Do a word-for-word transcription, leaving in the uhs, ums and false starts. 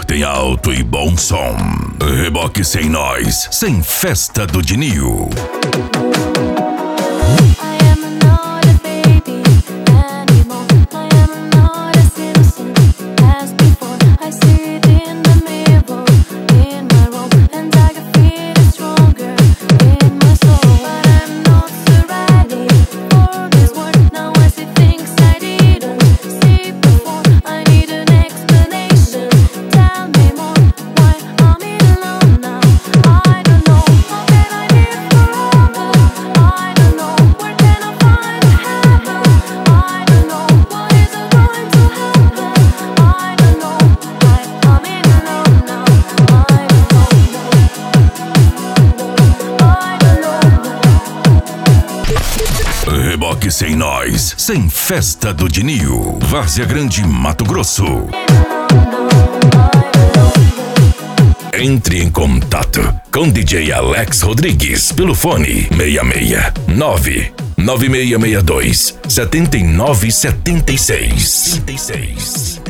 tem alto e bom som. Reboque sem nós, sem festa do Dinil. Reboque sem nós, sem festa do Dinil. Várzea Grande, Mato Grosso. Entre em contato com D J Alex Rodrigues pelo fone seis seis nove nove seis seis dois sete nove sete seis.